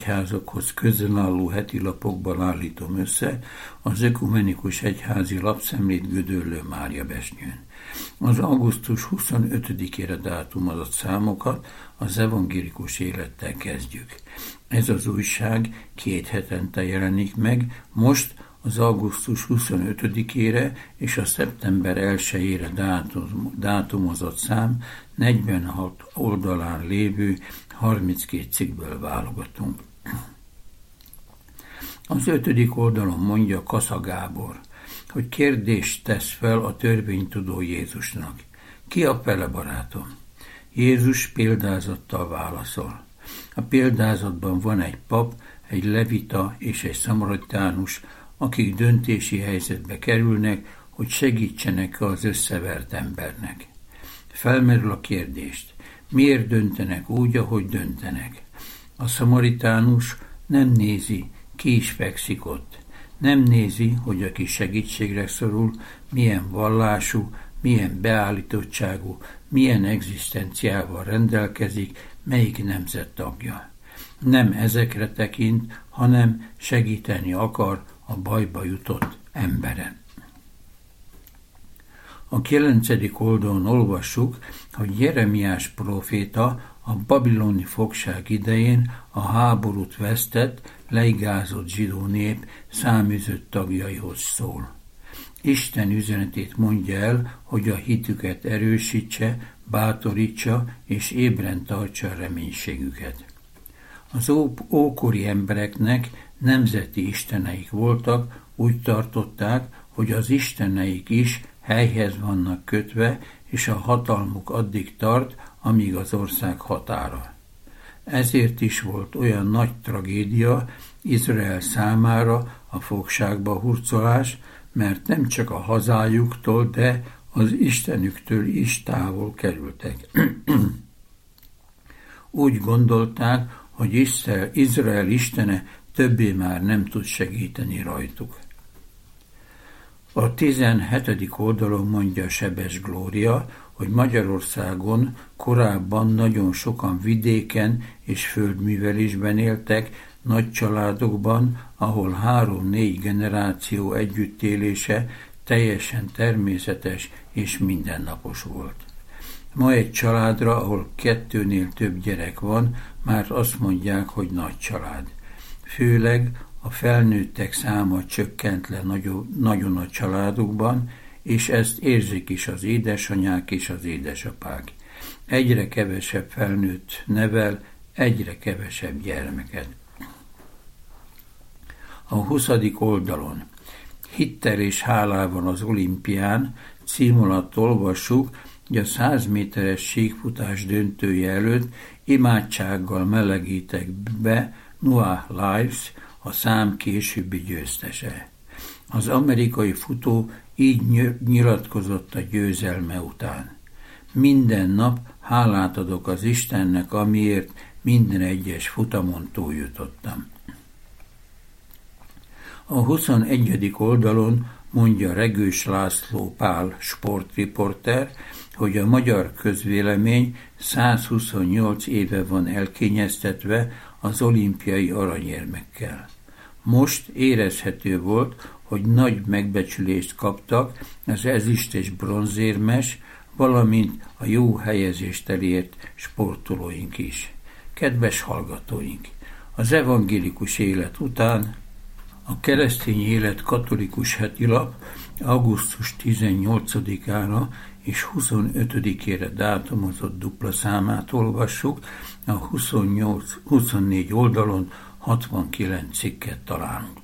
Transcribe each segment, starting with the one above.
egyházakhoz közel álló heti lapokban állítom össze az Ökumenikus Egyházi Lapszemlét Gödöllő Mária Besnyőn. Az augusztus 25-ére dátumozott számokat az evangélikus élettel kezdjük. Ez az újság 2 hetente jelenik meg, most az augusztus 25-ére és a szeptember 1-ére dátumozott szám 46 oldalán lévő 32 cikkből válogatunk. Az 5. oldalon mondja Kasza Gábor, hogy kérdést tesz fel a törvénytudó Jézusnak. Ki a fele barátom? Jézus példázattal válaszol. A példázatban van egy pap, egy levita és egy szamaritánus, akik döntési helyzetbe kerülnek, hogy segítsenek az összevert embernek. Felmerül a kérdést, miért döntenek úgy, ahogy döntenek? A szamaritánus nem nézi, ki is fekszik ott. Nem nézi, hogy aki segítségre szorul, milyen vallású, milyen beállítottságú, milyen egzisztenciával rendelkezik, melyik nemzet tagja. Nem ezekre tekint, hanem segíteni akar a bajba jutott emberen. A 9. oldalon olvassuk, hogy Jeremiás próféta a babiloni fogság idején a háborút vesztett, leigázott zsidó nép száműzött tagjaihoz szól. Isten üzenetét mondja el, hogy a hitüket erősítse, bátorítsa és ébren tartsa a reménységüket. Az ókori embereknek nemzeti isteneik voltak, úgy tartották, hogy az isteneik is helyhez vannak kötve, és a hatalmuk addig tart, amíg az ország határa. Ezért is volt olyan nagy tragédia Izrael számára a fogságba hurcolás, mert nem csak a hazájuktól, de az Istenüktől is távol kerültek. Úgy gondolták, hogy Izrael istene többé már nem tud segíteni rajtuk. A 17. oldalon mondja Sebes Glória, hogy Magyarországon korábban nagyon sokan vidéken és földművelésben éltek, nagy családokban, ahol 3-4 generáció együttélése teljesen természetes és mindennapos volt. Ma egy családra, ahol 2-nél több gyerek van, már azt mondják, hogy nagy család. Főleg a felnőttek száma csökkent le nagyon a családokban, és ezt érzik is az édesanyák és az édesapák. Egyre kevesebb felnőtt nevel, egyre kevesebb gyermeket. A 20. oldalon Hittel és hálában az olimpián cím alatt olvassuk, hogy a 100 méteres síkfutás döntője előtt imádsággal melegítek be Noah Lyles, a szám későbbi győztese. Az amerikai futó így nyilatkozott a győzelme után. Minden nap hálát adok az Istennek, amiért minden egyes futamon túljutottam. A 21. oldalon mondja Regős László Pál sportriporter, hogy a magyar közvélemény 128 éve van elkényeztetve az olimpiai aranyérmekkel. Most érezhető volt, hogy nagy megbecsülést kaptak az ezüst és bronzérmes, valamint a jó helyezést elért sportolóink is. Kedves hallgatóink! Az evangélikus élet után a Keresztény Élet katolikus hetilap augusztus 18-ára és 25-ére dátumozott dupla számát olvassuk, a 24 oldalon 69 cikket találunk.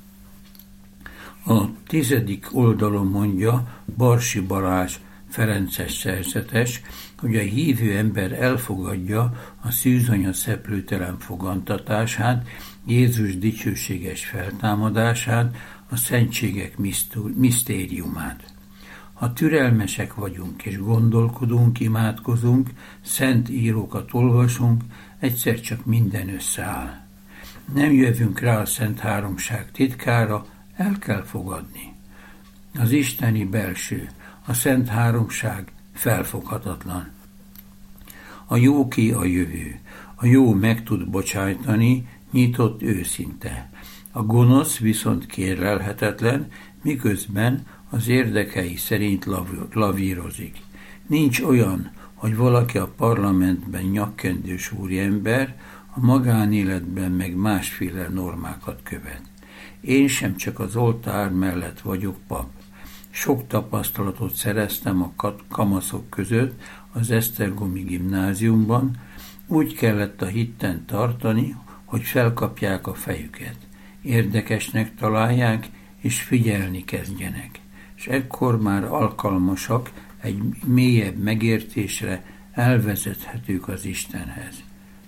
A 10. oldalon mondja Barsi Balázs ferences szerzetes, hogy a hívő ember elfogadja a szűzanya szeplőtelen fogantatását, Jézus dicsőséges feltámadását, a szentségek misztériumát. Ha türelmesek vagyunk és gondolkodunk, imádkozunk, szent írókat olvasunk, egyszer csak minden összeáll. Nem jövünk rá a Szent Háromság titkára, el kell fogadni. Az isteni belső, a Szent Háromság felfoghatatlan. A jóké a jövő. A jó meg tud bocsájtani, nyitott, őszinte. A gonosz viszont kérlelhetetlen, miközben az érdekei szerint lavírozik. Nincs olyan, hogy valaki a parlamentben nyakkendős úriember, a magánéletben meg másféle normákat követ. Én sem csak az oltár mellett vagyok pap. Sok tapasztalatot szereztem a kamaszok között az Esztergomi gimnáziumban, úgy kellett a hitten tartani, hogy felkapják a fejüket. Érdekesnek találják, és figyelni kezdjenek. És ekkor már alkalmasak egy mélyebb megértésre, elvezethetők az Istenhez.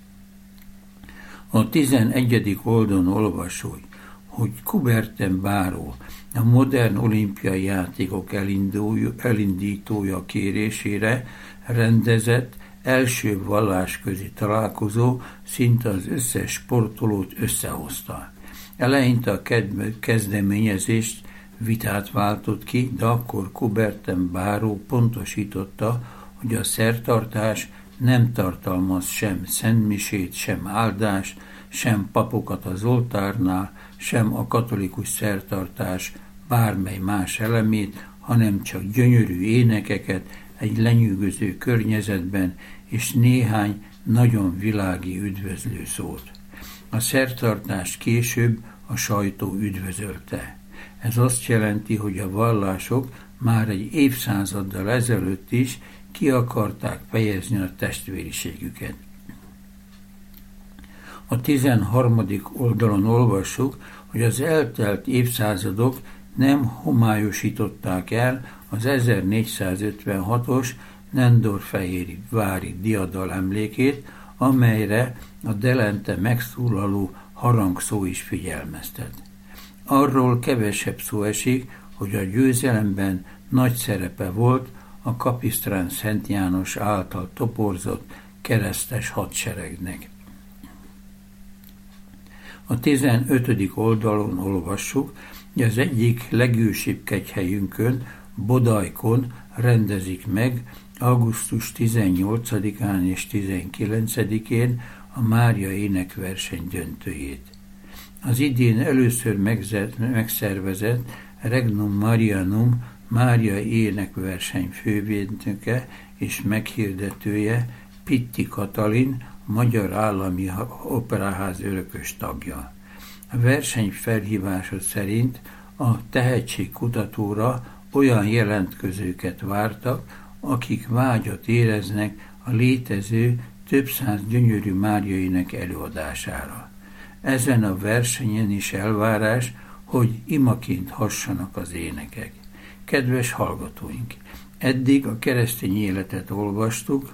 A 11. oldalon olvasó, hogy Coubertin-Barrault, a modern olimpiai játékok elindítója kérésére rendezett első vallásközi találkozó szinte az összes sportolót összehozta. Eleinte a kezdeményezést vitát váltott ki, de akkor Coubertin-Barrault pontosította, hogy a szertartás nem tartalmaz sem szentmisét, sem áldást, sem papokat az oltárnál, sem a katolikus szertartás bármely más elemét, hanem csak gyönyörű énekeket egy lenyűgöző környezetben és néhány nagyon világi üdvözlő szót. A szertartást később a sajtó üdvözölte. Ez azt jelenti, hogy a vallások már egy évszázaddal ezelőtt is ki akarták fejezni a testvériségüket. A 13. oldalon olvassuk, hogy az eltelt évszázadok nem homályosították el az 1456-os Nendorfehérvári vári diadal emlékét, amelyre a delente megszólaló harangszó is figyelmeztet. Arról kevesebb szó esik, hogy a győzelemben nagy szerepe volt a Kapisztrán Szent János által toporzott keresztes hadseregnek. A 15. oldalon olvassuk, hogy az egyik legősibb kegyhelyünkön, Bodajkon rendezik meg augusztus 18-án és 19-én a Mária énekverseny döntőjét. Az idén először megszervezett Regnum Marianum Mária énekverseny fővédnöke és meghirdetője Pitti Katalin, a Magyar Állami Operaház örökös tagja. A verseny felhívása szerint a tehetségkutatóra olyan jelentkezőket vártak, akik vágyat éreznek a létező több száz gyönyörű Mária-ének előadására. Ezen a versenyen is elvárás, hogy imaként hassanak az énekek. Kedves hallgatóink, eddig a keresztény életet olvastuk,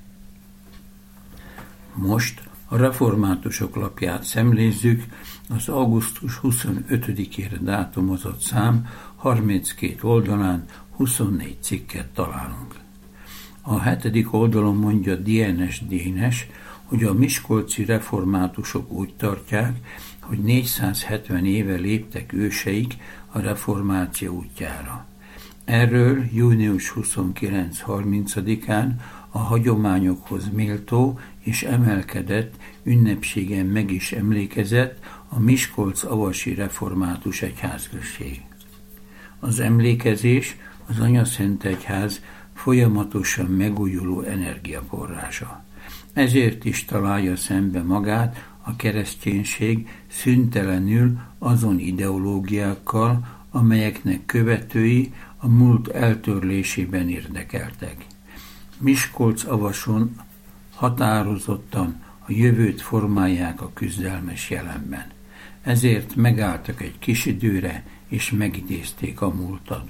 most a reformátusok lapját szemlézzük, az augusztus 25-ére dátumozott szám 32 oldalán 24 cikket találunk. A 7. oldalon mondja Dienes Dénes, hogy a miskolci reformátusok úgy tartják, hogy 470 éve léptek őseik a reformáció útjára. Erről június 29-30-án a hagyományokhoz méltó és emelkedett ünnepségen meg is emlékezett a Miskolc-avasi református egyházközség. Az emlékezés az Anyaszentegyház folyamatosan megújuló energiaforrása. Ezért is találja szembe magát a kereszténység szüntelenül azon ideológiákkal, amelyeknek követői a múlt eltörlésében érdekeltek. Miskolc-avason határozottan a jövőt formálják a küzdelmes jelenben. Ezért megálltak egy kis időre, és megidézték a múltat.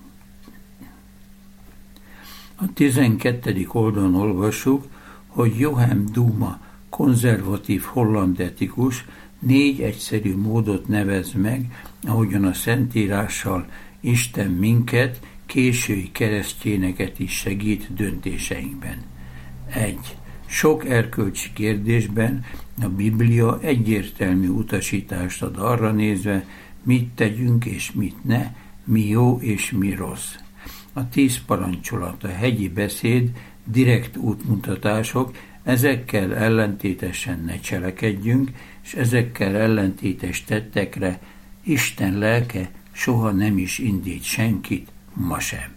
A 12. oldalon olvassuk, hogy Johann Duma, konzervatív holland etikus 4 egyszerű módot nevez meg, ahogyan a Szentírással Isten minket, késői keresztényeket is segít döntéseinkben. 1. Sok erkölcsi kérdésben a Biblia egyértelmű utasítást ad arra nézve, mit tegyünk és mit ne, mi jó és mi rossz. A 10 parancsolat, a hegyi beszéd, direkt útmutatások ezekkel ellentétesen ne cselekedjünk, és ezekkel ellentétes tettekre Isten lelke soha nem is indít senkit, ma sem.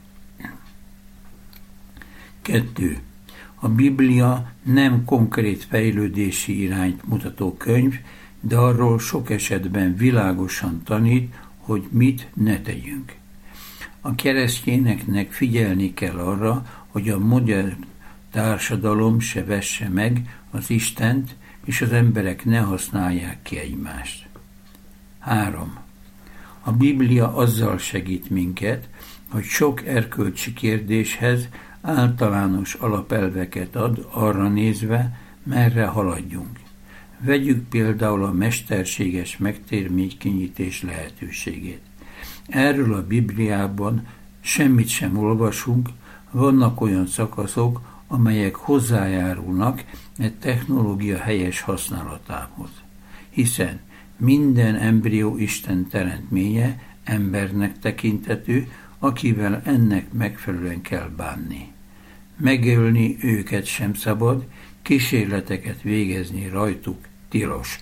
2. A Biblia nem konkrét fejlődési irányt mutató könyv, de arról sok esetben világosan tanít, hogy mit ne tegyünk. A keresztényeknek figyelni kell arra, hogy a modern társadalom se vesse meg az Istent, és az emberek ne használják ki egymást. 3. A Biblia azzal segít minket, hogy sok erkölcsi kérdéshez általános alapelveket ad arra nézve, merre haladjunk. Vegyük például a mesterséges megtermékenyítés lehetőségét. Erről a Bibliában semmit sem olvasunk, vannak olyan szakaszok, amelyek hozzájárulnak egy technológia helyes használatához. Hiszen minden embrió Isten teremtménye embernek tekintető, akivel ennek megfelelően kell bánni. Megölni őket sem szabad, kísérleteket végezni rajtuk tilos.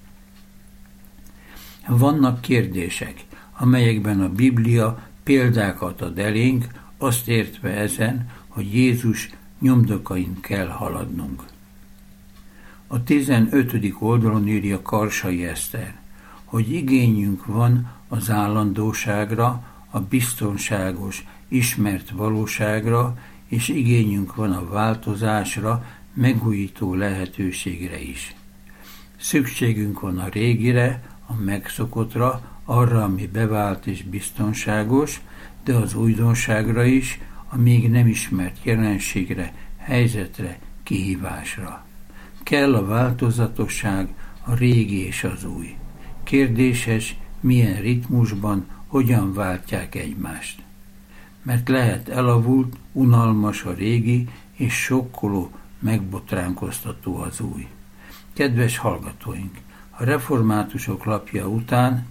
Vannak kérdések, amelyekben a Biblia példákat ad elénk, azt értve ezen, hogy Jézus nyomdokain kell haladnunk. A 15. oldalon írja Karsai Eszter, hogy igényünk van az állandóságra, a biztonságos, ismert valóságra, és igényünk van a változásra, megújító lehetőségre is. Szükségünk van a régire, a megszokottra, arra, ami bevált és biztonságos, de az újdonságra is, a még nem ismert jelenségre, helyzetre, kihívásra. Kell a változatosság, a régi és az új. Kérdéses, milyen ritmusban, hogyan váltják egymást. Mert lehet elavult, unalmas a régi, és sokkoló, megbotránkoztató az új. Kedves hallgatóink, a reformátusok lapja után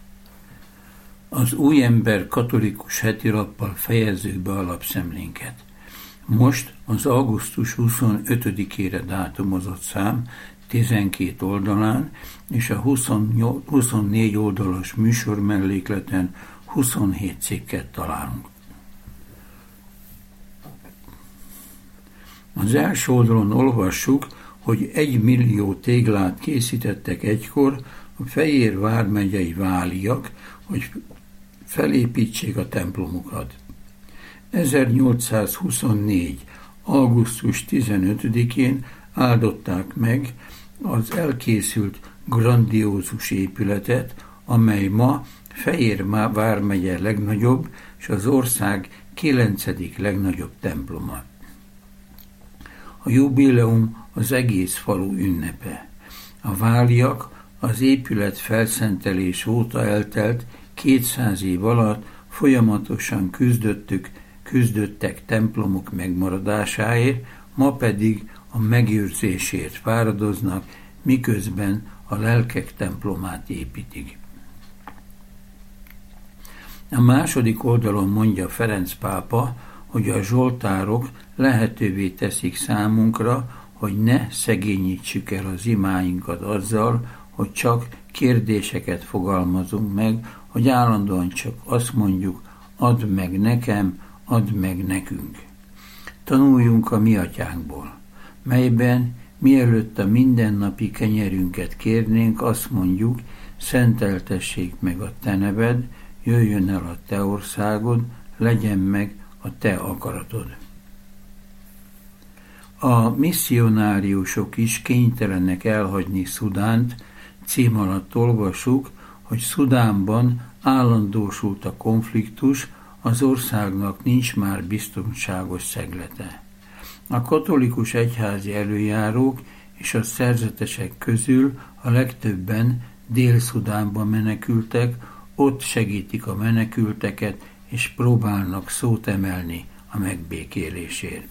az Új Ember katolikus hetilappal fejezzük be alapszemlénket. Most az augusztus 25-ére dátumozott szám 12 oldalán és a 24 oldalas műsor mellékleten 27 cikket találunk. Az első oldalon olvassuk, hogy 1 millió téglát készítettek egykor a Fejér vármegyei váliak, hogy felépítsék a templomukat. 1824. augusztus 15-én áldották meg az elkészült grandiózus épületet, amely ma Fejér vármegye legnagyobb és az ország 9. legnagyobb temploma. A jubileum az egész falu ünnepe. A váliak az épület felszentelés óta eltelt 200 év alatt folyamatosan küzdöttek templomok megmaradásáért, ma pedig a megőrzésért fáradoznak, miközben a lelkek templomát építik. A második oldalon mondja Ferenc pápa, hogy a zsoltárok lehetővé teszik számunkra, hogy ne szegényítsük el az imáinkat azzal, hogy csak kérdéseket fogalmazunk meg, hogy állandóan csak azt mondjuk, add meg nekem, add meg nekünk. Tanuljunk a mi atyánkból, melyben mielőtt a mindennapi kenyerünket kérnénk, azt mondjuk, szenteltessék meg a te neved, jöjjön el a te országod, legyen meg a te akaratod. A misszionáriusok is kénytelenek elhagyni Szudánt, cím alatt olvassuk, hogy Szudánban állandósult a konfliktus, az országnak nincs már biztonságos szeglete. A katolikus egyházi előjárók és a szerzetesek közül a legtöbben Dél-Szudánba menekültek, ott segítik a menekülteket, és próbálnak szót emelni a megbékélésért.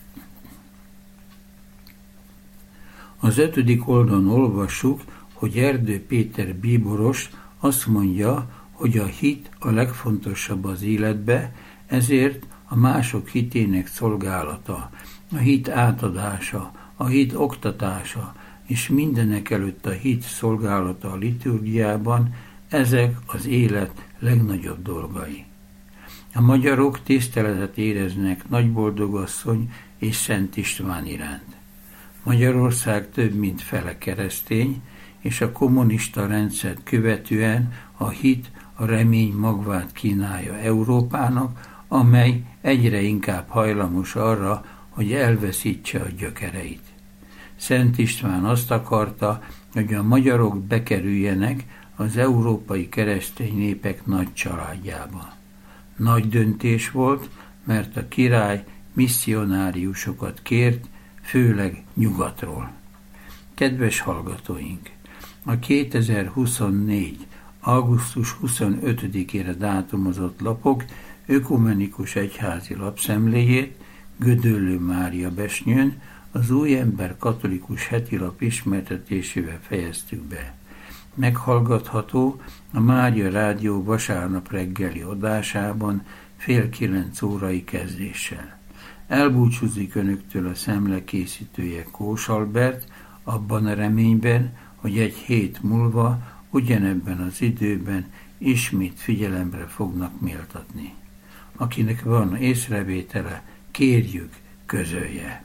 Az 5. oldalon olvassuk, hogy Erdő Péter bíboros azt mondja, hogy a hit a legfontosabb az életbe, ezért a mások hitének szolgálata, a hit átadása, a hit oktatása és mindenekelőtt a hit szolgálata a liturgiában, ezek az élet legnagyobb dolgai. A magyarok tiszteletet éreznek Nagyboldogasszony és Szent István iránt. Magyarország több mint fele keresztény, és a kommunista rendszert követően a hit a remény magvát kínálja Európának, amely egyre inkább hajlamos arra, hogy elveszítse a gyökereit. Szent István azt akarta, hogy a magyarok bekerüljenek az európai keresztény népek nagy családjába. Nagy döntés volt, mert a király misszionáriusokat kért, főleg nyugatról. Kedves hallgatóink! A 2024. augusztus 25-ére dátumozott lapok ökumenikus egyházi lapszemléjét Gödöllő Mária Besnyőn az Új Ember katolikus hetilap ismertetésével fejeztük be. Meghallgatható a Mária Rádió vasárnap reggeli adásában 8:30 órai kezdéssel. Elbúcsúzik önöktől a szemle készítője Kós Albert, abban a reményben, hogy egy hét múlva ugyanebben az időben ismét figyelemre fognak méltatni. Akinek van észrevétele, kérjük, közölje.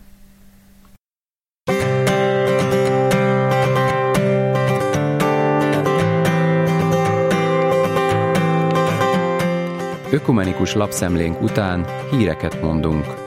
Ökumenikus lapszemlénk után híreket mondunk.